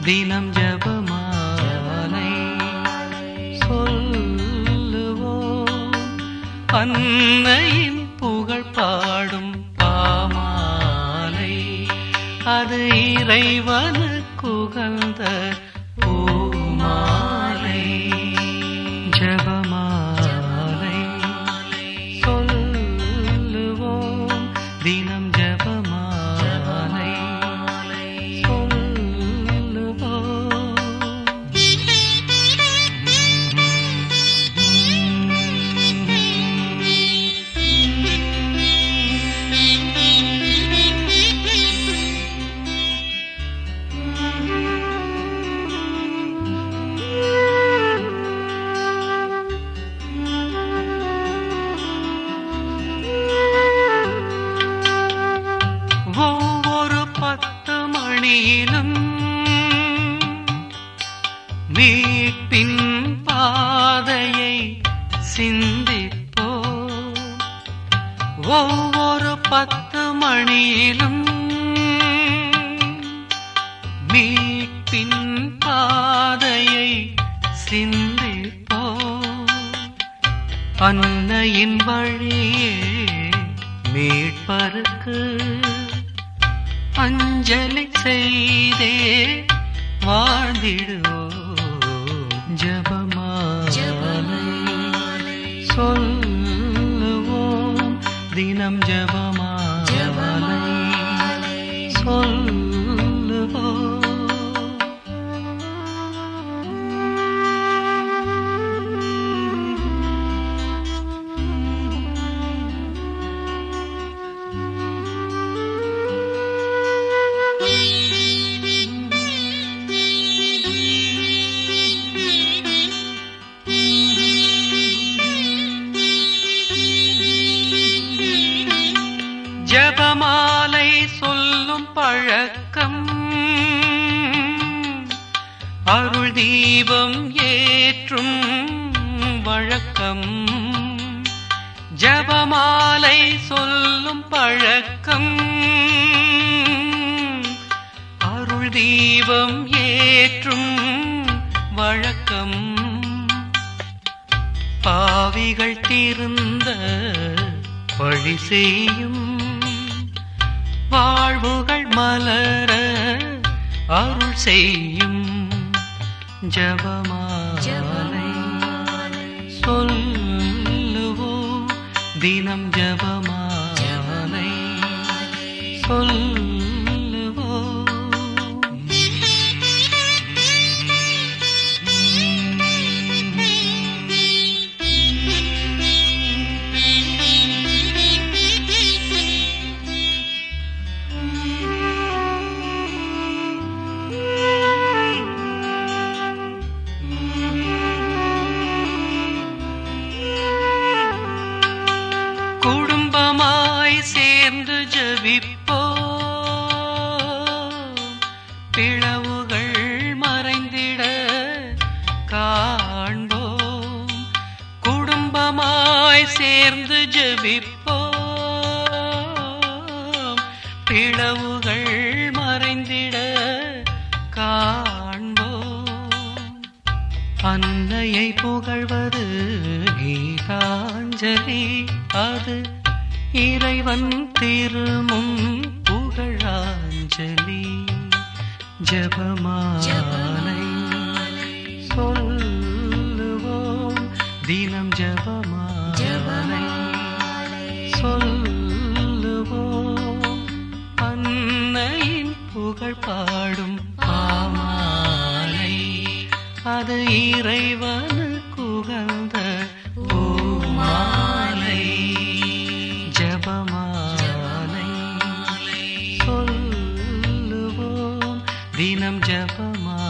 தினம் ஜபமாலை சொல்லுவோம். அன்னையின் புகழ் பாடும் பாமாலை அது இறைவனுக்கு உகந்த பூமாலை. ஜபமாலை சொல்லுவோம். தினம் ஜபமாலை ஒவ்வொரு 10 மணியிலும் மீட்பின் பாதையை சிந்திப்போம். ஒவ்வொரு 10 மணியிலும் மீட்பின் பாதையை சிந்திப்போம். அன்னையின் வழியே மீட்பருக்கு அஞ்சலி செய்தே வாழ்ந்திடுவோம். ஜபமாலை சொல்லுவோம். தினம் ஜபமாலை சொல்லுவோம். ஜபமாலை சொல்லும் பழக்கம் அருள் தீபம் ஏற்றும் வழக்கம். ஜபமாலை சொல்லும் பழக்கம் அருள் தீபம் ஏற்றும் வழக்கம். பாவிகள் தீர்ந்த வழி செய்யும் வாழ்வுகள் மலர அருள் செய்யும். ஜபமாலை சொல்லுவோம். தினம் ஜபமாலை சொல்லுவோம். குடும்பமாய் சேர்ந்து ஜெபிப்போம். பிளவுகள் மறைந்திட காண்போம். குடும்பமாய் சேர்ந்து ஜெபிப்போம். பிளவுகள் மறைந்திட காண்போம். அன்னையை புகழ்வது கீதாஞ்சலி அது இறைவன் திருமுன் புகழாஞ்சலி. ஜபமாலை சொல்லுவோம். தினம் ஜபமாலை சொல்லுவோம். அன்னையின் புகழ் பாடும் பாமாலை அது இறைவனுக்கு உகந்த பூமாலை. ஜபமாலை சொல்லுவோம். தினம் ஜபமாலை